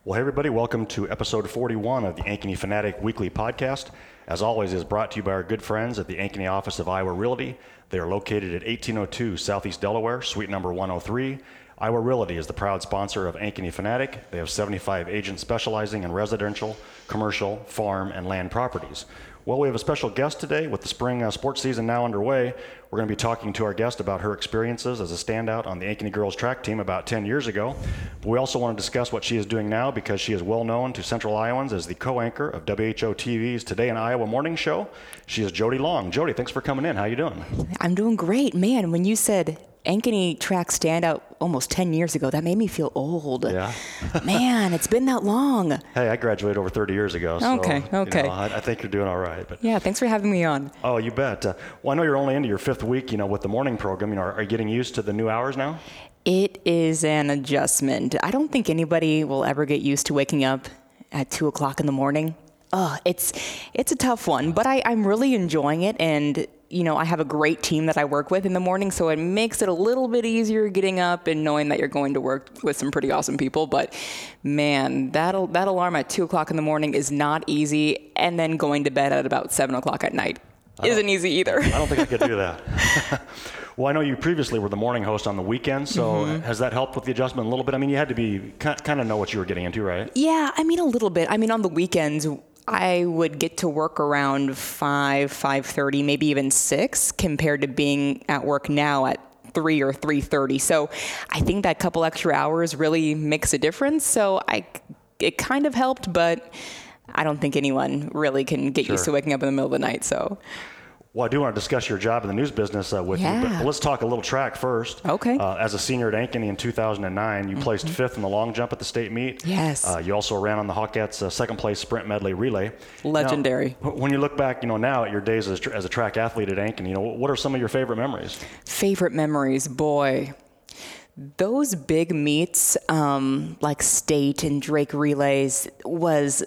Well, hey everybody, welcome to episode 41 of the Ankeny Fanatic Weekly Podcast. As always, it is brought to you by our good friends at the Ankeny office of Iowa Realty. They are located at 1802 Southeast Delaware, suite number 103. Iowa Realty is the proud sponsor of Ankeny Fanatic. They have 75 agents specializing in residential, commercial, farm, and land properties. Well, we have a special guest today. With the spring sports season now underway, we're going to be talking to our guest about her experiences as a standout on the Ankeny girls track team about 10 years ago. But we also want to discuss what she is doing now because she is well known to Central Iowans as the co-anchor of WHO TV's Today in Iowa morning show. She is Jody Long. Jody, thanks for coming in. How you doing? I'm doing great. Man, when you said Ankeny track standout almost 10 years ago, that made me feel old. Yeah. Man, it's been that long. Hey, I graduated over 30 years ago, so Okay. You know, I think you're doing all right. But Yeah, thanks for having me on. Oh, you bet. Well, I know you're only into your fifth week, with the morning program. Are you getting used to the new hours now? It is an adjustment. I don't think anybody will ever get used to waking up at 2 o'clock in the morning. It's a tough one, but I'm really enjoying it. And I have a great team that I work with in the morning, so it makes it a little bit easier getting up and knowing that you're going to work with some pretty awesome people. But man, that alarm at 2 o'clock in the morning is not easy. And then going to bed at about 7 o'clock at night isn't easy either. I don't think I could do that. Well, I know you previously were the morning host on the weekends, so has that helped with the adjustment a little bit? I mean, you had to be kind of know what you were getting into, right? Yeah, a little bit. On the weekends, I would get to work around 5:30, maybe even 6, compared to being at work now at 3 or 3:30. So I think that couple extra hours really makes a difference. So it kind of helped, but I don't think anyone really can get used to waking up in the middle of the night. So. Well, I do want to discuss your job in the news business with you, but let's talk a little track first. Okay. As a senior at Ankeny in 2009, you placed 5th in the long jump at the state meet. Yes. You also ran on the Hawkettes' second place sprint medley relay. Legendary. Now, when you look back, now at your days as a track athlete at Ankeny, what are some of your favorite memories? Favorite memories, boy. Those big meets, like state and Drake relays, was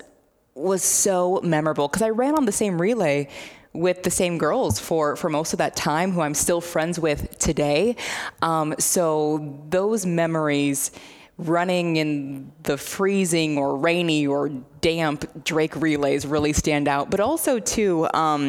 so memorable because I ran on the same relay with the same girls for most of that time, who I'm still friends with today. So those memories, running in the freezing or rainy or damp Drake relays, really stand out. But also too,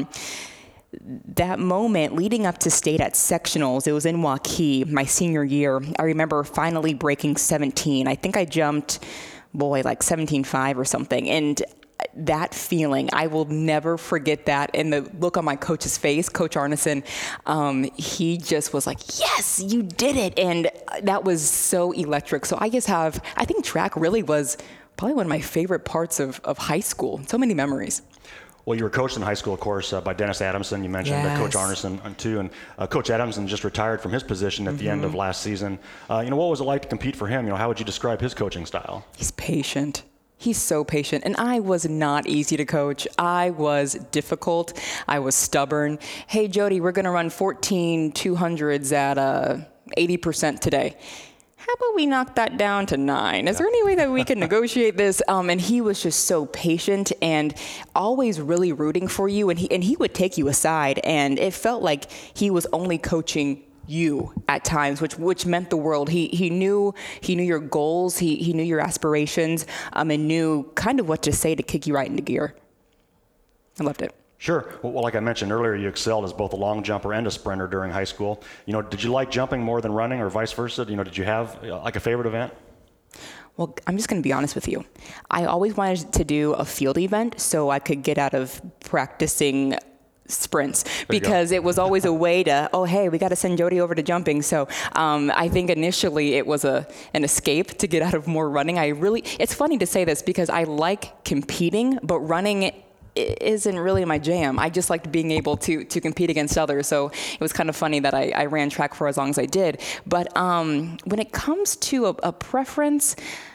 that moment leading up to state at sectionals, it was in Waukee, my senior year. I remember finally breaking 17. I think I jumped, like 17.5 or something. And that feeling, I will never forget that. And the look on my coach's face, Coach Arneson, he just was like, yes, you did it. And that was so electric. So I think track really was probably one of my favorite parts of high school. So many memories. Well, you were coached in high school, of course, by Dennis Adamson. You mentioned Coach Arneson, too. And Coach Adamson just retired from his position at the end of last season. What was it like to compete for him? How would you describe his coaching style? He's patient. He's so patient. And I was not easy to coach. I was difficult. I was stubborn. Hey, Jody, we're going to run 14 200s at 80% today. How about we knock that down to 9? Is there any way that we can negotiate this? And he was just so patient and always really rooting for you. And he would take you aside. And it felt like he was only coaching you at times, which meant the world. He knew your goals, he knew your aspirations, and knew kind of what to say to kick you right into gear. I loved it. Sure. Well, like I mentioned earlier, you excelled as both a long jumper and a sprinter during high school. Did you like jumping more than running, or vice versa? Did you have like a favorite event? Well, I'm just going to be honest with you. I always wanted to do a field event so I could get out of practicing sprints, because it was always a way to, hey, we got to send Jody over to jumping. So I think initially it was an escape to get out of more running. It's funny to say this because I like competing, but running isn't really my jam. I just liked being able to compete against others. So it was kind of funny that I ran track for as long as I did. But when it comes to a preference,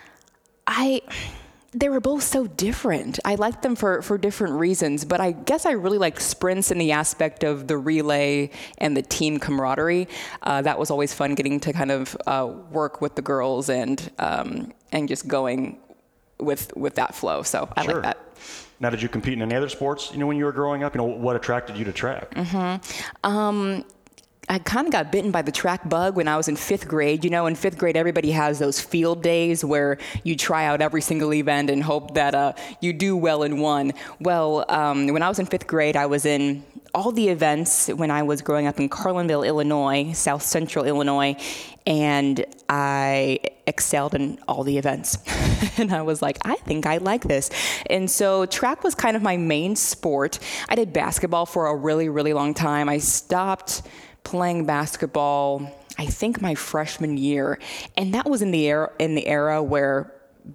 they were both so different. I liked them for different reasons, but I guess I really liked sprints in the aspect of the relay and the team camaraderie. That was always fun, getting to kind of work with the girls and just going with that flow. So I like that. Now, did you compete in any other sports, when you were growing up? What attracted you to track? I kind of got bitten by the track bug when I was in 5th grade. You know, in 5th grade, everybody has those field days where you try out every single event and hope that you do well in one. Well, when I was in 5th grade, I was in all the events when I was growing up in Carlinville, Illinois, South Central Illinois, and I excelled in all the events. And I was like, I think I like this. And so track was kind of my main sport. I did basketball for a really, really long time. I stopped playing basketball, I think my freshman year, and that was in the era where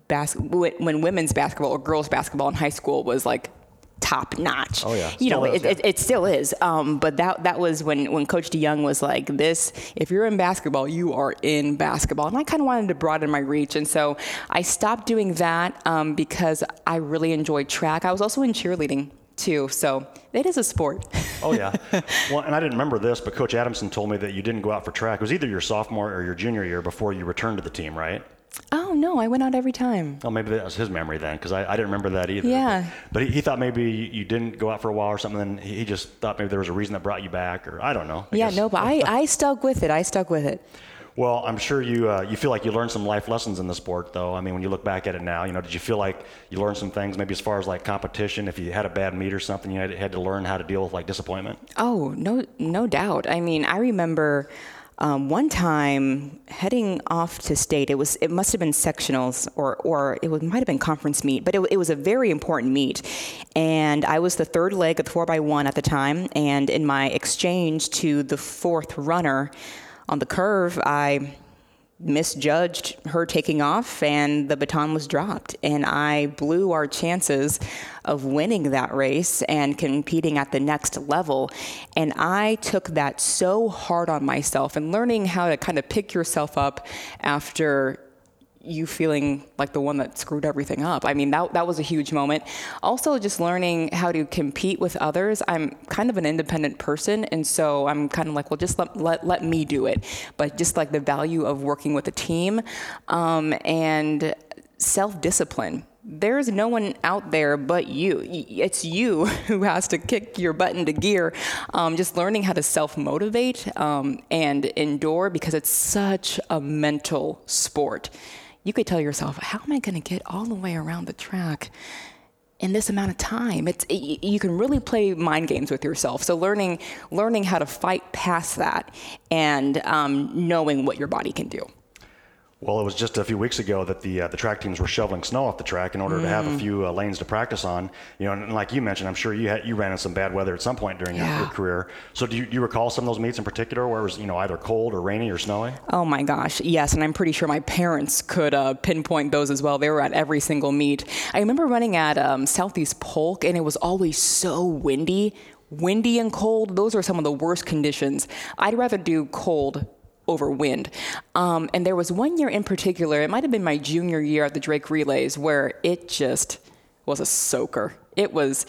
when women's basketball or girls basketball in high school was like top notch. Oh yeah, it still is. But that was when Coach DeYoung was like, "This, if you're in basketball, you are in basketball." And I kind of wanted to broaden my reach, and so I stopped doing that because I really enjoyed track. I was also in cheerleading too, so it is a sport. Oh yeah. Well, and I didn't remember this, but Coach Adamson told me that you didn't go out for track. It was either your sophomore or your junior year before you returned to the team, right? Oh, no, I went out every time. Oh, maybe that was his memory then, because I didn't remember that either. Yeah. But he thought maybe you didn't go out for a while or something, and he just thought maybe there was a reason that brought you back, or I don't know. I guess. No, but I stuck with it. Well, I'm sure you feel like you learned some life lessons in the sport, though. I mean, when you look back at it now, did you feel like you learned some things, maybe as far as like competition? If you had a bad meet or something, you had to learn how to deal with like disappointment? Oh, no doubt. I mean, I remember one time heading off to state. It must have been sectionals or might have been conference meet, but it was a very important meet. And I was the third leg of the 4x1 at the time. And in my exchange to the fourth runner on the curve, I misjudged her taking off and the baton was dropped, and I blew our chances of winning that race and competing at the next level. And I took that so hard on myself, and learning how to kind of pick yourself up after you feeling like the one that screwed everything up. I mean, that was a huge moment. Also, just learning how to compete with others. I'm kind of an independent person, and so I'm kind of like, well, just let me do it. But just like the value of working with a team and self-discipline. There's no one out there but you. It's you who has to kick your butt into gear. Just learning how to self-motivate and endure, because it's such a mental sport. You could tell yourself, how am I going to get all the way around the track in this amount of time? You can really play mind games with yourself. So learning how to fight past that and knowing what your body can do. Well, it was just a few weeks ago that the track teams were shoveling snow off the track in order to have a few lanes to practice on. And like you mentioned, I'm sure you ran in some bad weather at some point during your career. So do you recall some of those meets in particular where it was either cold or rainy or snowy? Oh my gosh, yes, and I'm pretty sure my parents could pinpoint those as well. They were at every single meet. I remember running at Southeast Polk, and it was always so windy and cold. Those are some of the worst conditions. I'd rather do cold over wind. And there was one year in particular, it might have been my junior year at the Drake Relays, where it just was a soaker. It was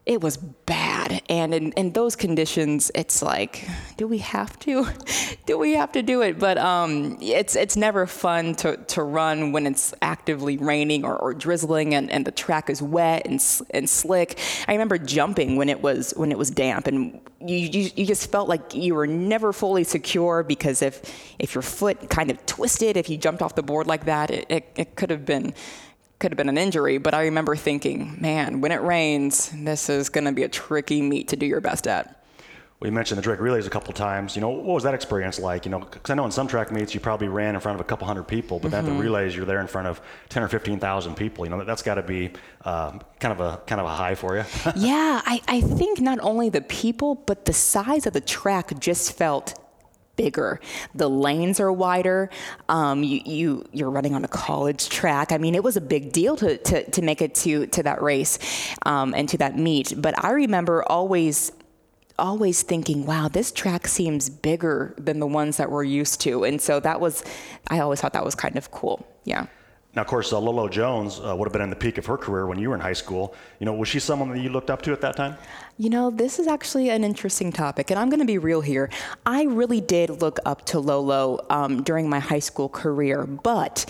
bad. And in those conditions, it's like, do we have to do it? But it's never fun to run when it's actively raining or drizzling and the track is wet and slick. I remember jumping when it was damp, and you just felt like you were never fully secure, because if your foot kind of twisted, if you jumped off the board like that, it could have been an injury. But I remember thinking, man, when it rains, this is going to be a tricky meet to do your best at. Well, you mentioned the Drake Relays a couple times. What was that experience like? Because I know in some track meets you probably ran in front of a couple hundred people, but at the Relays you're there in front of 10 or 15,000 people. That's got to be kind of a high for you. Yeah, I think not only the people, but the size of the track just felt bigger. The lanes are wider. You're running on a college track. I mean, it was a big deal to make it to that race and to that meet. But I remember always thinking, wow, this track seems bigger than the ones that we're used to. And so I always thought that was kind of cool. Yeah. Now, of course, Lolo Jones would have been in the peak of her career when you were in high school. Was she someone that you looked up to at that time? This is actually an interesting topic, and I'm going to be real here. I really did look up to Lolo during my high school career, but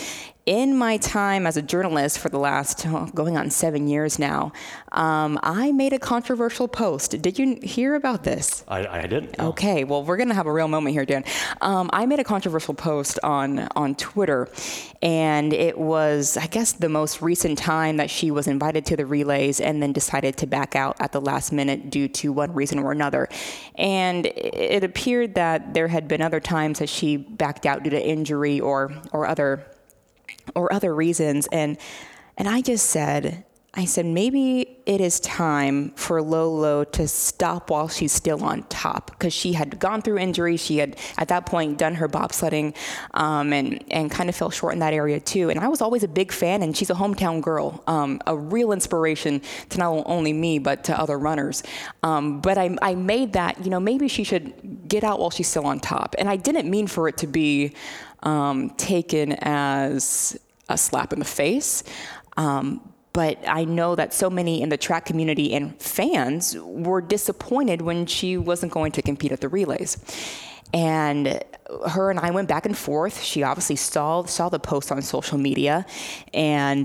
in my time as a journalist for the last going on 7 years now, I made a controversial post. Did you hear about this? I didn't. No. Okay, well, we're going to have a real moment here, Dan. I made a controversial post on Twitter, and it was, I guess, the most recent time that she was invited to the relays and then decided to back out at the last minute due to one reason or another. And it appeared that there had been other times that she backed out due to injury or other reasons. And I just said, maybe it is time for Lolo to stop while she's still on top, because she had gone through injury. She had, at that point, done her bobsledding and kind of fell short in that area, too. And I was always a big fan, and she's a hometown girl, a real inspiration to not only me, but to other runners. But I made that, maybe she should get out while she's still on top. And I didn't mean for it to be taken as a slap in the face. But I know that so many in the track community and fans were disappointed when she wasn't going to compete at the relays. And her and I went back and forth. She obviously saw the post on social media, and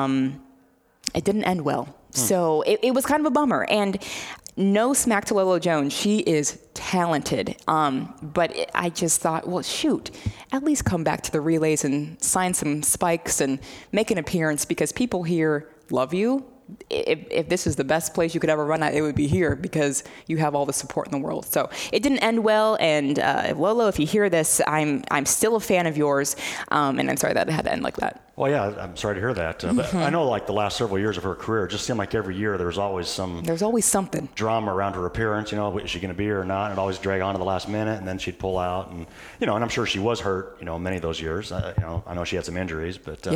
it didn't end well. So it was kind of a bummer. And no smack to Lolo Jones. She is talented. But I just thought, well, shoot, at least come back to the relays and sign some spikes and make an appearance, because people here love you. If this is the best place you could ever run at, it would be here, because you have all the support in the world. So it didn't end well. And Lolo, if you hear this, I'm still a fan of yours. And I'm sorry that it had to end like that. Well, yeah, I'm sorry to hear that. But I know, like, the last several years of her career, it just seemed like every year there's always something drama around her appearance. Is she going to be here or not? And it'd always drag on to the last minute, and then she'd pull out. And and I'm sure she was hurt. Many of those years. I know she had some injuries, but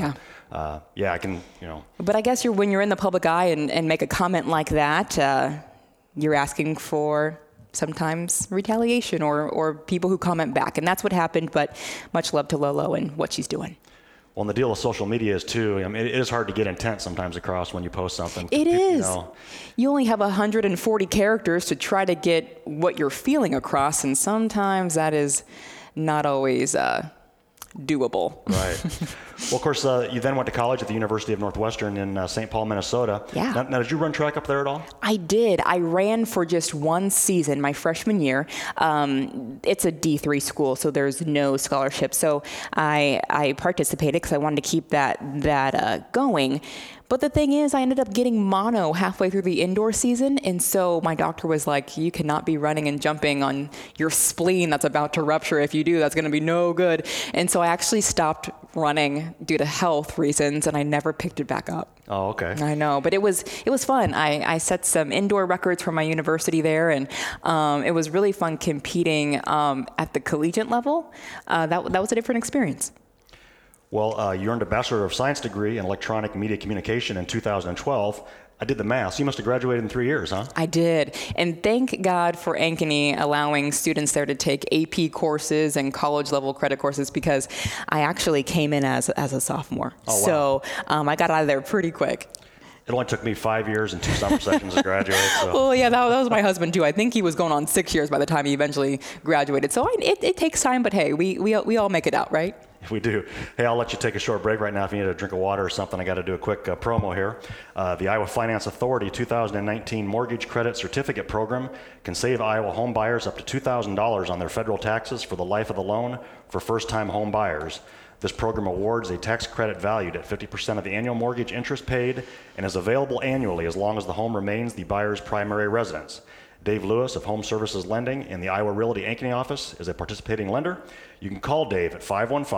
I can. But I guess when you're in the public eye and make a comment like that, you're asking for sometimes retaliation or people who comment back, and that's what happened. But much love to Lolo and what she's doing. Well, and the deal with social media is, too, it is hard to get intent sometimes across when you post something. It is. You only have 140 characters to try to get what you're feeling across, and sometimes that is not always doable. Right. Well, of course, you then went to college at the University of Northwestern in St. Paul, Minnesota. Yeah. Now, did you run track up there at all? I did. I ran for just one season, my freshman year. It's a D3 school, so there's no scholarship. So I participated because I wanted to keep that going. But the thing is, I ended up getting mono halfway through the indoor season, and so my doctor was like, you cannot be running and jumping on your spleen that's about to rupture. If you do, that's going to be no good. And so I actually stopped running due to health reasons, and I never picked it back up. Oh, okay. I know, but it was fun. I set some indoor records for my university there, and it was really fun competing at the collegiate level. That was a different experience. Well, you earned a Bachelor of Science degree in Electronic Media Communication in 2012. I did the math. So you must have graduated in 3 years, huh? I did. And thank God for Ankeny allowing students there to take AP courses and college-level credit courses, because I actually came in as a sophomore. Oh, wow. So I got out of there pretty quick. It only took me 5 years and 2 summer sessions to graduate. So. Well, yeah, that was my husband, too. I think he was going on 6 years by the time he eventually graduated. So it takes time, but hey, we all make it out, right? We do. Hey, I'll let you take a short break right now. If you need a drink of water or something, I got to do a quick promo here. The Iowa Finance Authority 2019 Mortgage Credit Certificate Program can save Iowa home buyers up to $2,000 on their federal taxes for the life of the loan for first-time home buyers. This program awards a tax credit valued at 50% of the annual mortgage interest paid and is available annually as long as the home remains the buyer's primary residence. Dave Lewis of Home Services Lending in the Iowa Realty Ankeny office is a participating lender. You can call Dave at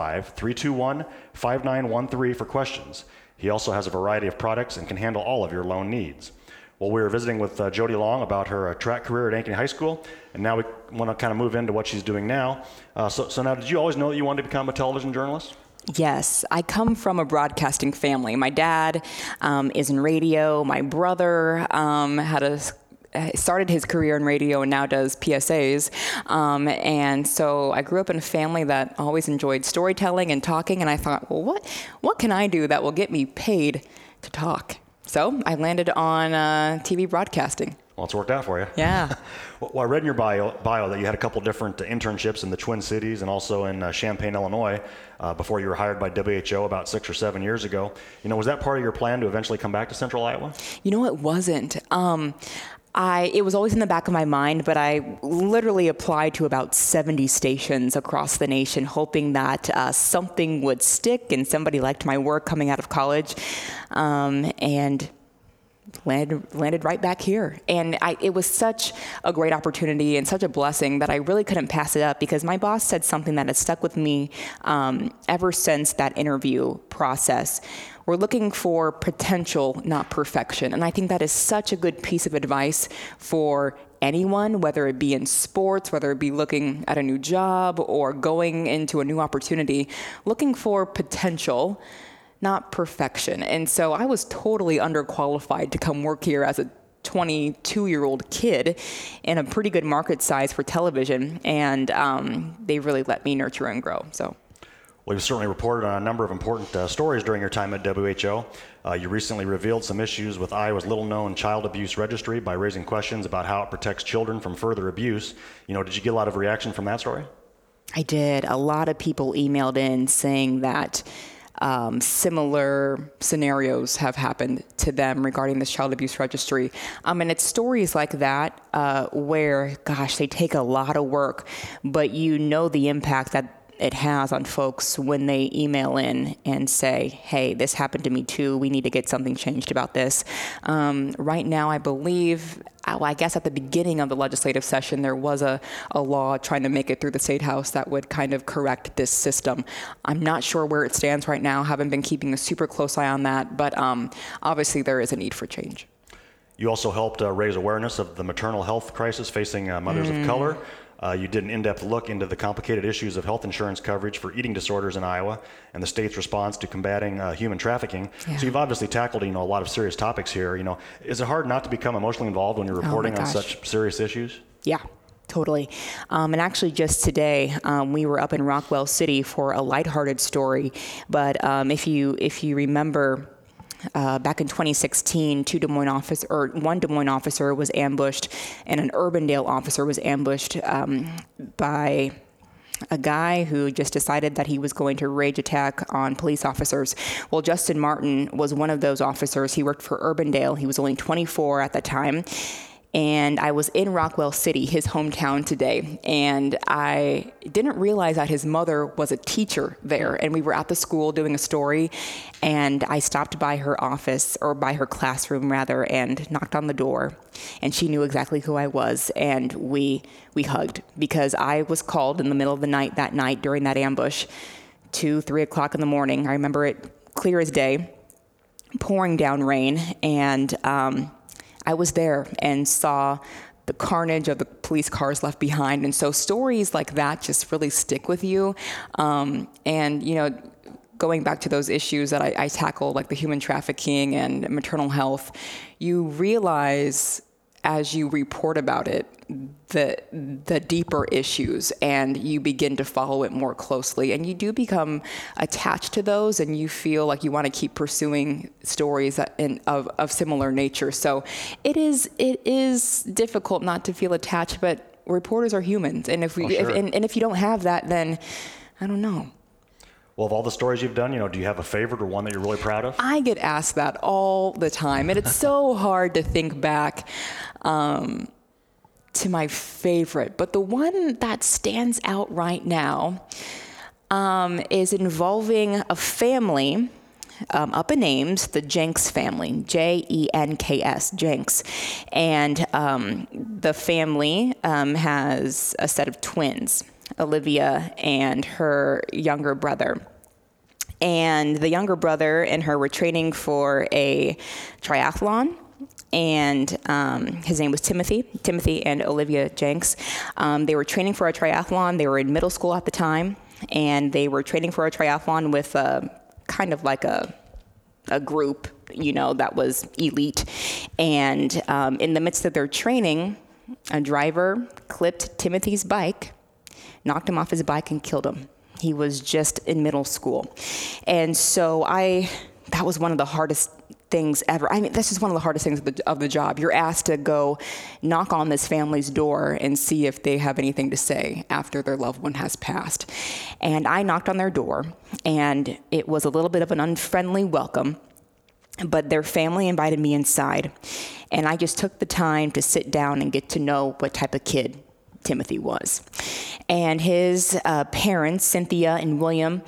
515-321-5913 for questions. He also has a variety of products and can handle all of your loan needs. Well, we were visiting with Jody Long about her track career at Ankeny High School, and now we want to kind of move into what she's doing now. So now, did you always know that you wanted to become a television journalist? Yes, I come from a broadcasting family. My dad is in radio. My brother started his career in radio and now does PSAs. And so I grew up in a family that always enjoyed storytelling and talking. And I thought, well, what can I do that will get me paid to talk? So I landed on TV broadcasting. Well, it's worked out for you. Yeah. Well, I read in your bio that you had a couple different internships in the Twin Cities and also in Champaign, Illinois, before you were hired by WHO about 6 or 7 years ago. Was that part of your plan to eventually come back to Central Iowa? It wasn't. It was always in the back of my mind, but I literally applied to about 70 stations across the nation, hoping that something would stick and somebody liked my work coming out of college, and landed right back here. And it was such a great opportunity and such a blessing that I really couldn't pass it up, because my boss said something that has stuck with me ever since that interview process. We're looking for potential, not perfection. And I think that is such a good piece of advice for anyone, whether it be in sports, whether it be looking at a new job or going into a new opportunity, looking for potential, not perfection. And so I was totally underqualified to come work here as a 22-year-old kid in a pretty good market size for television. And they really let me nurture and grow. So. Well, you've certainly reported on a number of important stories during your time at WHO. You recently revealed some issues with Iowa's little-known child abuse registry by raising questions about how it protects children from further abuse. Did you get a lot of reaction from that story? I did. A lot of people emailed in saying that similar scenarios have happened to them regarding this child abuse registry. And it's stories like that where, gosh, they take a lot of work, but the impact that it has on folks when they email in and say, hey, this happened to me too. We need to get something changed about this. Right now, I believe, I guess at the beginning of the legislative session, there was a law trying to make it through the State House that would kind of correct this system. I'm not sure where it stands right now. Haven't been keeping a super close eye on that, but obviously there is a need for change. You also helped raise awareness of the maternal health crisis facing mothers of color. You did an in-depth look into the complicated issues of health insurance coverage for eating disorders in Iowa and the state's response to combating human trafficking. Yeah. So you've obviously tackled, a lot of serious topics here. Is it hard not to become emotionally involved when you're reporting on such serious issues? Yeah. Totally. And actually just today, we were up in Rockwell City for a lighthearted story. But if you remember, back in 2016, one Des Moines officer was ambushed, and an Urbandale officer was ambushed by a guy who just decided that he was going to rage attack on police officers. Well, Justin Martin was one of those officers. He worked for Urbandale. He was only 24 at the time. And I was in Rockwell City, his hometown, today, and I didn't realize that his mother was a teacher there. And we were at the school doing a story, and I stopped by her office, or by her classroom rather, and knocked on the door. And she knew exactly who I was, and we hugged, because I was called in the middle of the night that night during that ambush, 2-3 o'clock in the morning. I remember it clear as day, pouring down rain, and I was there and saw the carnage of the police cars left behind. And so stories like that just really stick with you. And, going back to those issues that I tackle, like the human trafficking and maternal health, you realize as you report about it, the deeper issues, and you begin to follow it more closely, and you do become attached to those, and you feel like you want to keep pursuing stories of similar nature. So it is difficult not to feel attached, but reporters are humans, and if you don't have that, then I don't know. Well, of all the stories you've done, do you have a favorite or one that you're really proud of? I get asked that all the time, and it's so hard to think back to my favorite. But the one that stands out right now is involving a family up in Ames, the Jenks family, Jenks, Jenks. And the family has a set of twins, Olivia and her younger brother. And the younger brother and her were training for a triathlon, and his name was Timothy and Olivia Jenks. They were training for a triathlon. They were in middle school at the time, and they were training for a triathlon with kind of like a group, that was elite. And in the midst of their training, a driver clipped Timothy's bike, knocked him off his bike, and killed him. He was just in middle school. And so that was one of the hardest things ever. I mean, that's just one of the hardest things of the job. You're asked to go knock on this family's door and see if they have anything to say after their loved one has passed. And I knocked on their door, and it was a little bit of an unfriendly welcome, but their family invited me inside. And I just took the time to sit down and get to know what type of kid Timothy was. And his parents, Cynthia and William,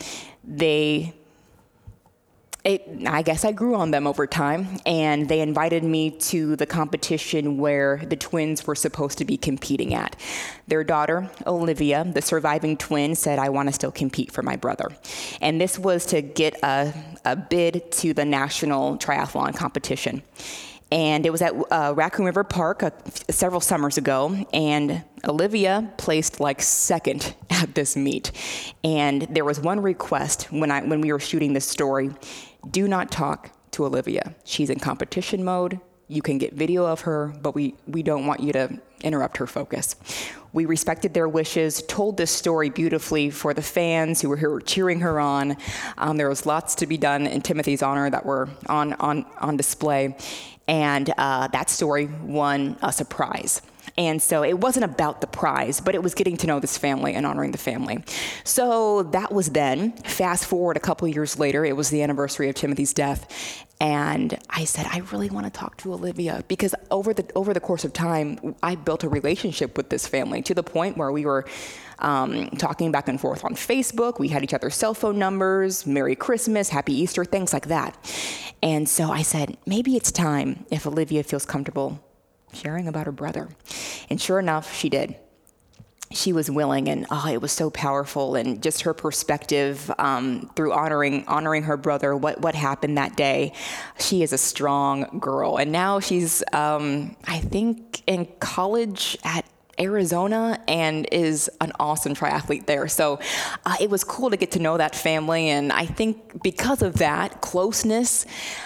I guess I grew on them over time, and they invited me to the competition where the twins were supposed to be competing at. Their daughter, Olivia, the surviving twin, said, I want to still compete for my brother. And this was to get a bid to the national triathlon competition. And it was at Raccoon River Park several summers ago, and Olivia placed like second at this meet. And there was one request when we were shooting this story: do not talk to Olivia. She's in competition mode. You can get video of her, but we don't want you to interrupt her focus. We respected their wishes, told this story beautifully for the fans who were here cheering her on. There was lots to be done in Timothy's honor that were on display. And that story won us a prize. And so it wasn't about the prize, but it was getting to know this family and honoring the family. So that was then. Fast forward a couple years later, it was the anniversary of Timothy's death. And I said, I really want to talk to Olivia, because over the course of time, I built a relationship with this family to the point where we were talking back and forth on Facebook. We had each other's cell phone numbers, Merry Christmas, Happy Easter, things like that. And so I said, maybe it's time, if Olivia feels comfortable sharing about her brother. And sure enough, she did. She was willing, and it was so powerful, and just her perspective through honoring her brother, what happened that day. She is a strong girl, and now she's I think in college at Arizona and is an awesome triathlete there. So it was cool to get to know that family, and I think because of that closeness,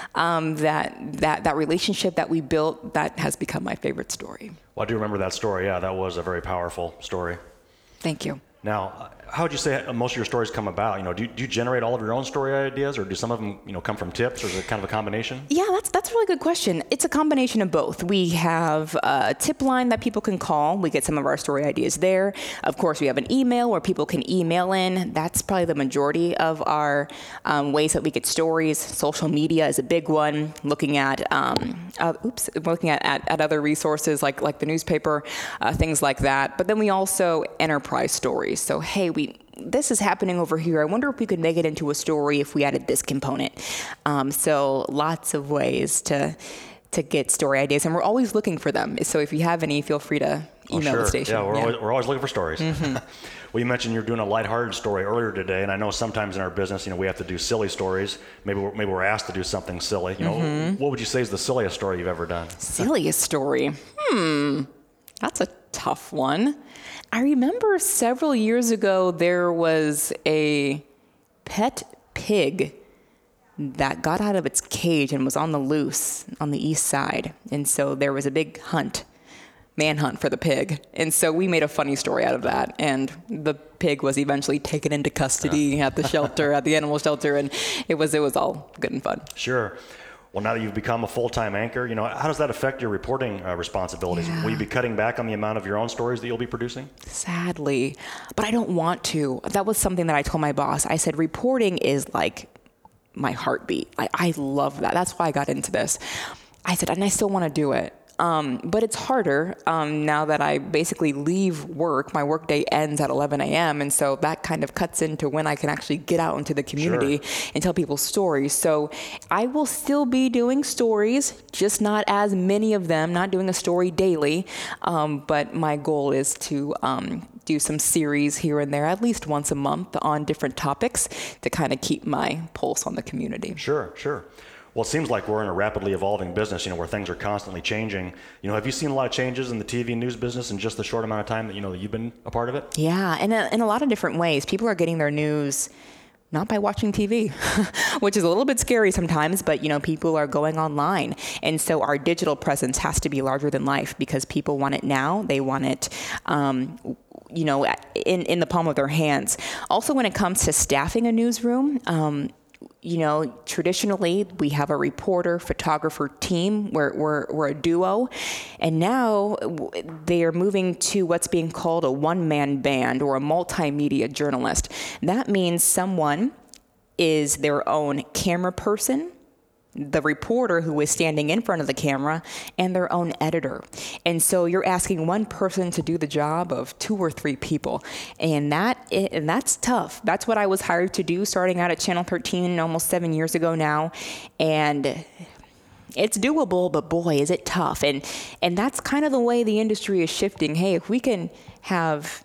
that relationship that we built, that has become my favorite story. Well, I do remember that story. Yeah, that was a very powerful story. Thank you. Now, how would you say most of your stories come about? Do you generate all of your own story ideas, or do some of them, come from tips, or is it kind of a combination? Yeah, that's a really good question. It's a combination of both. We have a tip line that people can call. We get some of our story ideas there. Of course, we have an email where people can email in. That's probably the majority of our ways that we get stories. Social media is a big one. Looking at other resources like the newspaper, things like that. But then we also enterprise stories. So, hey, this is happening over here. I wonder if we could make it into a story if we added this component. So lots of ways to get story ideas, and we're always looking for them. So if you have any, feel free to email the station. Yeah, we're always looking for stories. Mm-hmm. Well, you mentioned you're doing a lighthearted story earlier today, and I know sometimes in our business, we have to do silly stories. Maybe we're asked to do something silly. What would you say is the silliest story you've ever done? Silliest story? That's a tough one. I remember several years ago, there was a pet pig that got out of its cage and was on the loose on the east side. And so there was a big manhunt for the pig. And so we made a funny story out of that. And the pig was eventually taken into custody at the shelter, at the animal shelter. And it was all good and fun. Sure. Well, now that you've become a full-time anchor, how does that affect your reporting responsibilities? Yeah. Will you be cutting back on the amount of your own stories that you'll be producing? Sadly, but I don't want to. That was something that I told my boss. I said, reporting is like my heartbeat. I love that. That's why I got into this. I said, and I still want to do it. But it's harder now that I basically leave work. My workday ends at 11 a.m. And so that kind of cuts into when I can actually get out into the community and tell people stories. So I will still be doing stories, just not as many of them, not doing a story daily. But my goal is to do some series here and there, at least once a month on different topics to kind of keep my pulse on the community. Sure. Well, it seems like we're in a rapidly evolving business, where things are constantly changing. Have you seen a lot of changes in the TV and news business in just the short amount of time that, that you've been a part of it? Yeah, in a lot of different ways. People are getting their news not by watching TV, which is a little bit scary sometimes, but, people are going online. And so our digital presence has to be larger than life because people want it now. They want it, in the palm of their hands. Also, when it comes to staffing a newsroom, traditionally we have a reporter, photographer team. We're a duo. And now they are moving to what's being called a one-man band or a multimedia journalist. That means someone is their own camera person, the reporter who is standing in front of the camera, and their own editor. And so you're asking one person to do the job of 2 or 3 people. And that's tough. That's what I was hired to do starting out at Channel 13 almost 7 years ago now. And it's doable, but boy, is it tough. And that's kind of the way the industry is shifting. Hey, if we can have,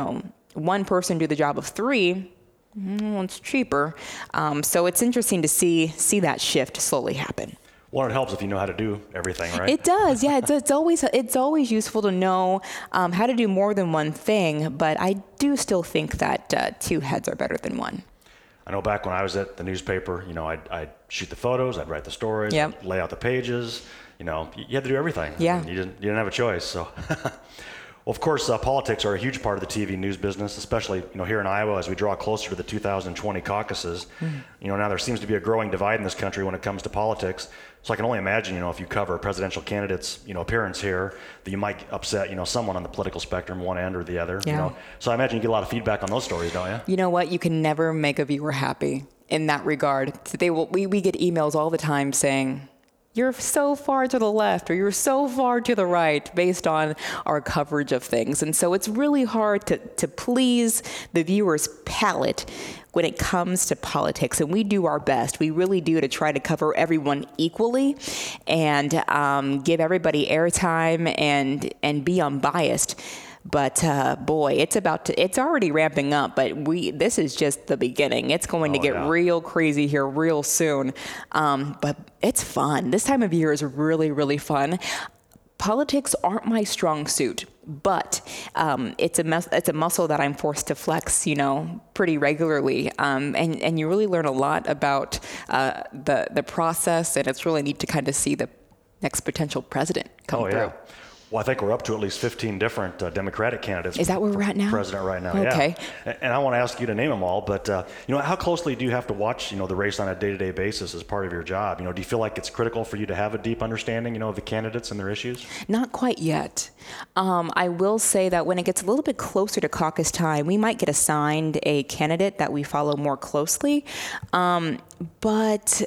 one person do the job of 3, it's cheaper. So it's interesting to see that shift slowly happen. Well, it helps if you know how to do everything, right? It does, yeah. It's always useful to know how to do more than one thing, but I do still think that 2 heads are better than 1. I know back when I was at the newspaper, I'd shoot the photos, I'd write the stories, yep. I'd lay out the pages. You had to do everything. Yeah. You didn't have a choice. So, well, of course, politics are a huge part of the TV news business, especially here in Iowa as we draw closer to the 2020 caucuses. Now there seems to be a growing divide in this country when it comes to politics. So I can only imagine, if you cover a presidential candidate's, appearance here, that you might upset, someone on the political spectrum, one end or the other. Yeah. So I imagine you get a lot of feedback on those stories, don't you? You know what? You can never make a viewer happy in that regard. We get emails all the time saying, "You're so far to the left," or "You're so far to the right," based on our coverage of things. And so it's really hard to please the viewer's palate when it comes to politics. And we do our best. We really do, to try to cover everyone equally and give everybody airtime and be unbiased. But boy, it's already ramping up, but this is just the beginning. It's going to get real crazy here real soon. But it's fun. This time of year is really, really fun. Politics aren't my strong suit, but it's a muscle that I'm forced to flex, pretty regularly. And you really learn a lot about the process, and it's really neat to kind of see the next potential president come through. Yeah. Well, I think we're up to at least 15 different Democratic candidates. Is that where we're at now? President right now, okay. Yeah. And I want to ask you to name them all, but how closely do you have to watch, the race on a day-to-day basis as part of your job? Do you feel like it's critical for you to have a deep understanding, of the candidates and their issues? Not quite yet. I will say that when it gets a little bit closer to caucus time, we might get assigned a candidate that we follow more closely. But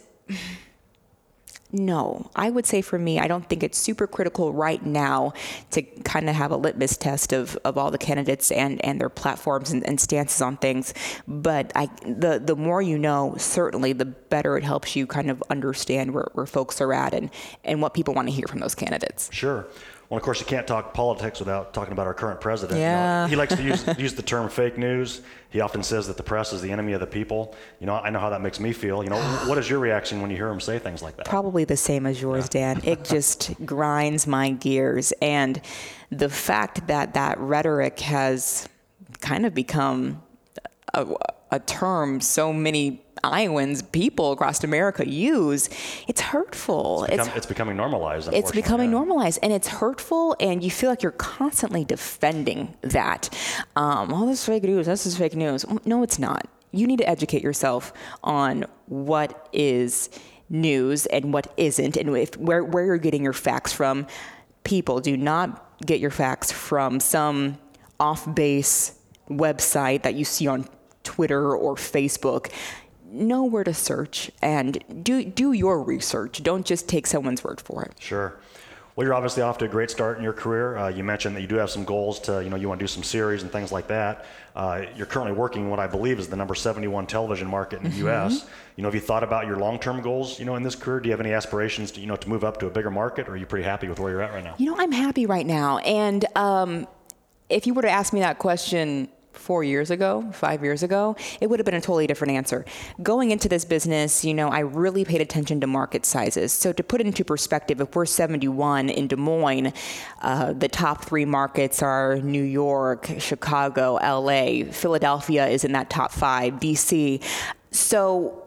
no, I would say for me, I don't think it's super critical right now to kind of have a litmus test of all the candidates and their platforms and stances on things. But the more you know, certainly the better it helps you kind of understand where folks are at and what people want to hear from those candidates. Sure. Well, of course, you can't talk politics without talking about our current president. Yeah. He likes to use the term fake news. He often says that the press is the enemy of the people. I know how that makes me feel. What is your reaction when you hear him say things like that? Probably the same as yours, Dan. It just grinds my gears. And the fact that rhetoric has kind of become a term so many Iowans, people across America use, it's hurtful. It's becoming normalized. It's becoming normalized, and it's hurtful, and you feel like you're constantly defending that. This is fake news. This is fake news. No, it's not. You need to educate yourself on what is news and what isn't, and where you're getting your facts from. People, do not get your facts from some off-base website that you see on Twitter or Facebook. Know where to search and do your research. Don't just take someone's word for it. Sure. Well, you're obviously off to a great start in your career. You mentioned that you do have some goals to, you want to do some series and things like that. You're currently working what I believe is the number 71 television market in the U.S. Have you thought about your long-term goals, in this career? Do you have any aspirations to, to move up to a bigger market, or are you pretty happy with where you're at right now? I'm happy right now. And if you were to ask me that question 5 years ago, it would have been a totally different answer. Going into this business, I really paid attention to market sizes. So to put it into perspective, if we're 71 in Des Moines, the top 3 markets are New York, Chicago, LA, Philadelphia is in that top 5, DC. So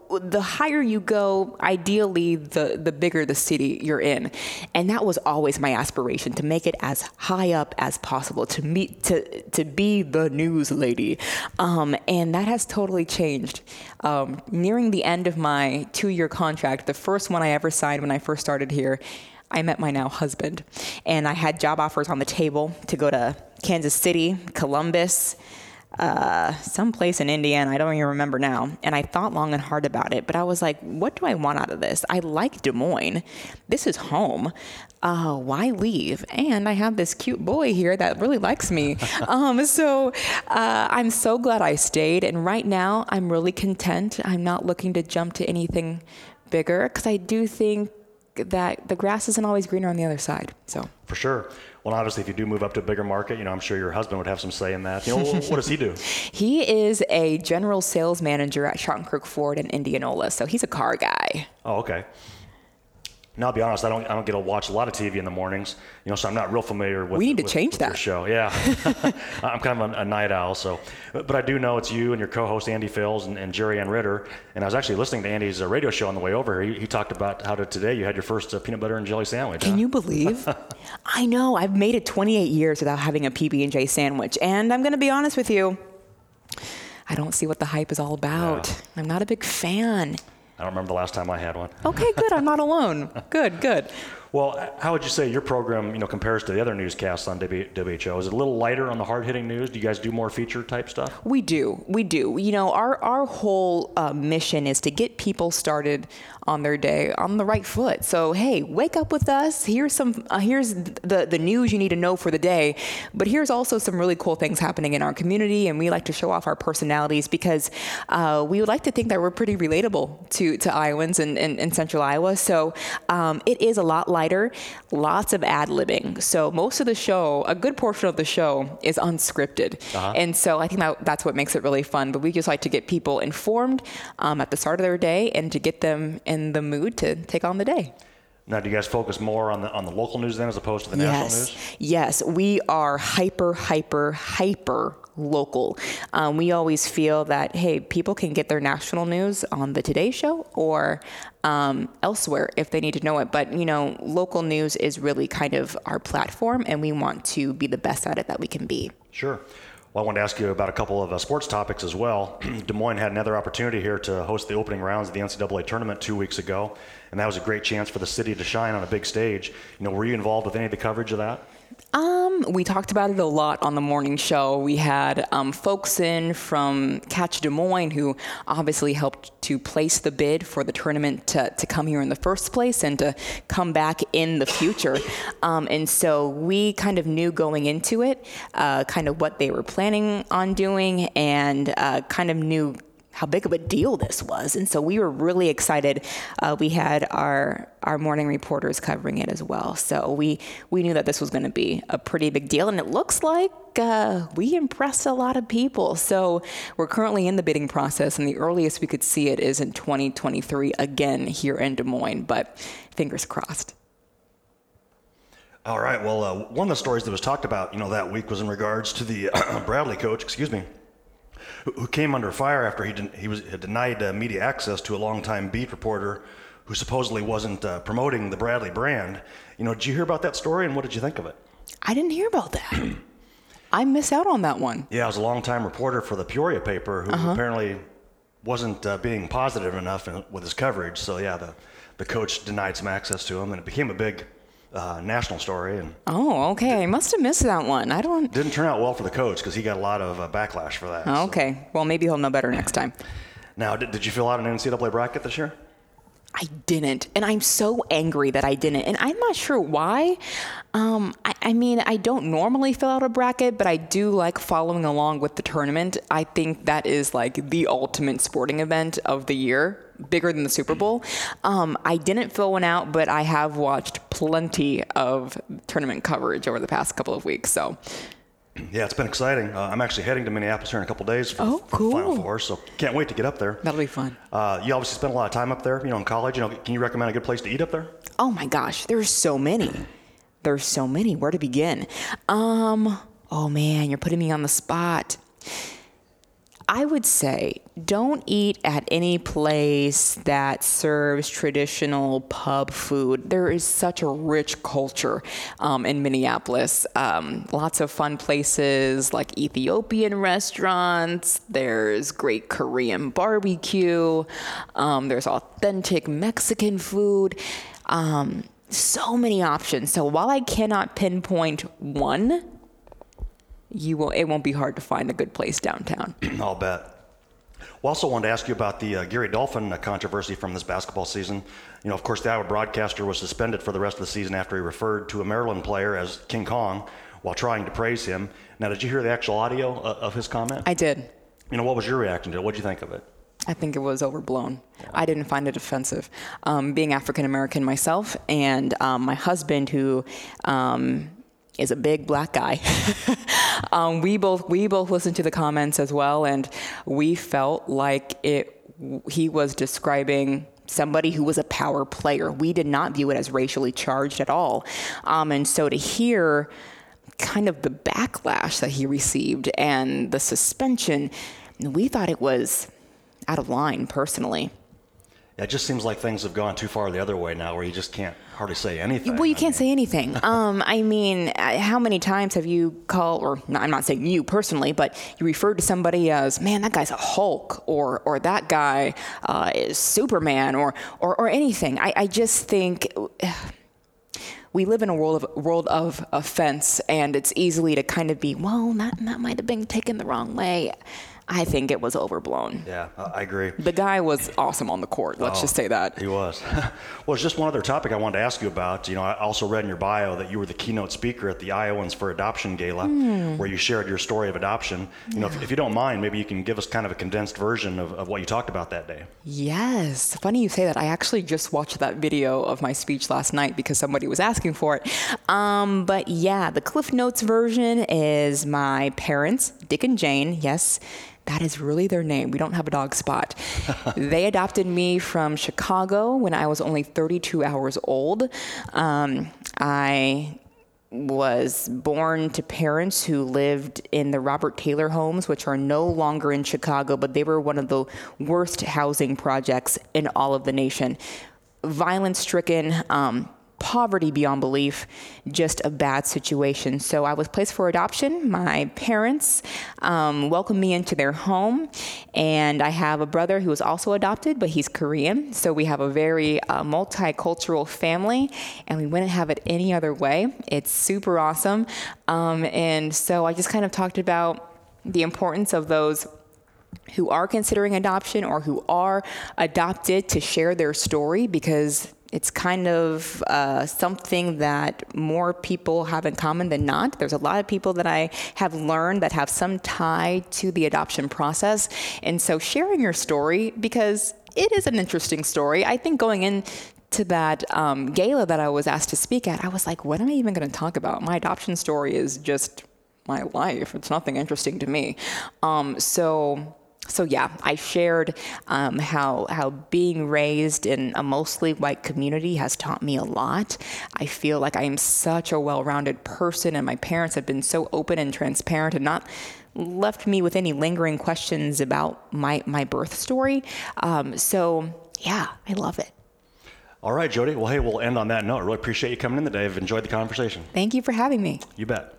the higher you go, ideally, the bigger the city you're in. And that was always my aspiration, to make it as high up as possible, to be the news lady. And that has totally changed. Nearing the end of my 2-year contract, the first one I ever signed when I first started here, I met my now husband, and I had job offers on the table to go to Kansas City, Columbus, someplace in Indiana. I don't even remember now. And I thought long and hard about it, but I was like, what do I want out of this? I like Des Moines. This is home. Why leave? And I have this cute boy here that really likes me. So I'm so glad I stayed. And right now I'm really content. I'm not looking to jump to anything bigger, because I do think that the grass isn't always greener on the other side. So for sure. Well, obviously, if you do move up to a bigger market, I'm sure your husband would have some say in that. What does he do? He is a general sales manager at Schottenkirk Ford in Indianola. So he's a car guy. Oh, okay. Now, I'll be honest, I don't get to watch a lot of TV in the mornings, so I'm not real familiar with. We need to change that your show. Yeah, I'm kind of a night owl. So, but I do know it's you and your co-host Andy Fils and Jerry Ann Ritter. And I was actually listening to Andy's radio show on the way over here. He talked about how today you had your first peanut butter and jelly sandwich. Can you believe? I know. I've made it 28 years without having a PB&J sandwich, and I'm going to be honest with you. I don't see what the hype is all about. Yeah. I'm not a big fan. I don't remember the last time I had one. Okay, good. I'm not alone. Good. Well, how would you say your program, compares to the other newscasts on WHO? Is it a little lighter on the hard-hitting news? Do you guys do more feature-type stuff? We do. Our whole mission is to get people started on their day on the right foot. So, hey, wake up with us. Here's the news you need to know for the day. But here's also some really cool things happening in our community, and we like to show off our personalities because we would like to think that we're pretty relatable to Iowans in Central Iowa. So it is a lot lighter, lots of ad-libbing. So most of the show, a good portion of the show is unscripted. Uh-huh. And so I think that's what makes it really fun. But we just like to get people informed at the start of their day and to get them in the mood to take on the day. Now, do you guys focus more on the local news then as opposed to the national news? Yes, we are hyper local. We always feel that, hey, people can get their national news on the Today Show or elsewhere if they need to know it. But, local news is really kind of our platform, and we want to be the best at it that we can be. Sure. Well, I wanted to ask you about a couple of sports topics as well. Des Moines had another opportunity here to host the opening rounds of the NCAA tournament 2 weeks ago, and that was a great chance for the city to shine on a big stage. Were you involved with any of the coverage of that? We talked about it a lot on the morning show. We had folks in from Catch Des Moines who obviously helped to place the bid for the tournament to come here in the first place and to come back in the future. And so we kind of knew going into it kind of what they were planning on doing and kind of knew how big of a deal this was. And so we were really excited. We had our morning reporters covering it as well. So we knew that this was going to be a pretty big deal. And it looks like we impressed a lot of people. So we're currently in the bidding process, and the earliest we could see it is in 2023 again here in Des Moines, but fingers crossed. All right. Well, one of the stories that was talked about, that week was in regards to the Bradley coach, who came under fire after he had denied media access to a longtime beat reporter who supposedly wasn't promoting the Bradley brand. Did you hear about that story, and what did you think of it? I didn't hear about that. I missed out on that one. Yeah, I was a longtime reporter for the Peoria paper who apparently wasn't being positive enough with his coverage. So, yeah, the coach denied some access to him, and it became a big national story. Oh, okay. I must have missed that one. Didn't turn out well for the coach because he got a lot of backlash for that. Oh, okay. So. Well, maybe he'll know better next time. Now, did you fill out an NCAA bracket this year? I didn't. And I'm so angry that I didn't. And I'm not sure why. I don't normally fill out a bracket, but I do like following along with the tournament. I think that is like the ultimate sporting event of the year, bigger than the Super Bowl. I didn't fill one out, but I have watched plenty of tournament coverage over the past couple of weeks. So. Yeah, it's been exciting. I'm actually heading to Minneapolis here in a couple days for the Final Four, so can't wait to get up there. That'll be fun. You obviously spent a lot of time up there, in college. Can you recommend a good place to eat up there? Oh my gosh, there's so many. Where to begin? Oh man, you're putting me on the spot. I would say don't eat at any place that serves traditional pub food. There is such a rich culture in Minneapolis. Lots of fun places like Ethiopian restaurants. There's great Korean barbecue. There's authentic Mexican food. So many options. So while I cannot pinpoint one, it won't be hard to find a good place downtown. I'll bet. We also wanted to ask you about the Gary Dolphin controversy from this basketball season. Of course, the Iowa broadcaster was suspended for the rest of the season after he referred to a Maryland player as King Kong while trying to praise him. Now, did you hear the actual audio of his comment? I did. What was your reaction to it? What did you think of it? I think it was overblown. I didn't find it offensive. Being African American myself, and my husband, who is a big black guy, we both listened to the comments as well, and we felt like he was describing somebody who was a power player. We did not view it as racially charged at all, and so to hear kind of the backlash that he received and the suspension, we thought it was out of line, personally. Yeah, it just seems like things have gone too far the other way now, where you just can't hardly say anything. Well, you can't say anything. I mean, how many times have you called, or no, I'm not saying you personally, but you referred to somebody as, man, that guy's a Hulk, or that guy is Superman, or anything. I just think we live in a world of offense, and it's easily to kind of be, well, that might have been taken the wrong way. I think it was overblown. Yeah, I agree. The guy was awesome on the court. Let's just say that. He was. Well, there's just one other topic I wanted to ask you about. I also read in your bio that you were the keynote speaker at the Iowans for Adoption Gala, where you shared your story of adoption. If you don't mind, maybe you can give us kind of a condensed version of what you talked about that day. Yes. Funny you say that. I actually just watched that video of my speech last night because somebody was asking for it. But yeah, the Cliff Notes version is my parents, Dick and Jane. Yes. That is really their name. We don't have a dog spot. They adopted me from Chicago when I was only 32 hours old. I was born to parents who lived in the Robert Taylor homes, which are no longer in Chicago, but they were one of the worst housing projects in all of the nation. Violence-stricken, poverty beyond belief, just a bad situation. So I was placed for adoption. My parents welcomed me into their home, and I have a brother who was also adopted, but he's Korean. So we have a very multicultural family, and we wouldn't have it any other way. It's super awesome. And so I just kind of talked about the importance of those who are considering adoption or who are adopted to share their story, because it's kind of something that more people have in common than not. There's a lot of people that I have learned that have some tie to the adoption process. And so sharing your story, because it is an interesting story. I think going into that gala that I was asked to speak at, I was like, what am I even going to talk about? My adoption story is just my life. It's nothing interesting to me. So yeah, I shared how being raised in a mostly white community has taught me a lot. I feel like I am such a well-rounded person, and my parents have been so open and transparent and not left me with any lingering questions about my birth story. So yeah, I love it. All right, Jody. Well, hey, we'll end on that note. I really appreciate you coming in today. I've enjoyed the conversation. Thank you for having me. You bet.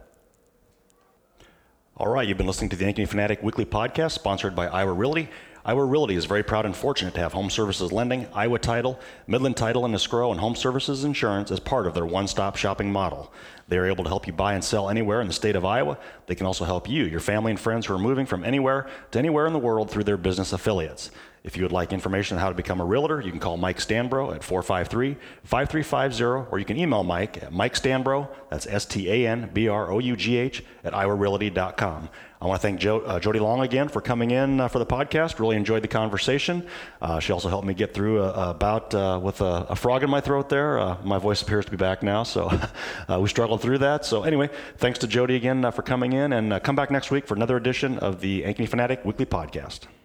All right, you've been listening to the Ankeny Fanatic Weekly Podcast, sponsored by Iowa Realty. Iowa Realty is very proud and fortunate to have Home Services Lending, Iowa Title, Midland Title and Escrow, and Home Services Insurance as part of their one-stop shopping model. They are able to help you buy and sell anywhere in the state of Iowa. They can also help you, your family, and friends who are moving from anywhere to anywhere in the world through their business affiliates. If you would like information on how to become a realtor, you can call Mike Stanbro at 453-5350, or you can email Mike at MikeStanbro, that's STANBROUGH, at IowaRealty.com. I want to thank Jody Long again for coming in for the podcast. Really enjoyed the conversation. She also helped me get through a bout with a frog in my throat there. My voice appears to be back now, so we struggled through that. So anyway, thanks to Jody again for coming in, and come back next week for another edition of the Ankeny Fanatic Weekly Podcast.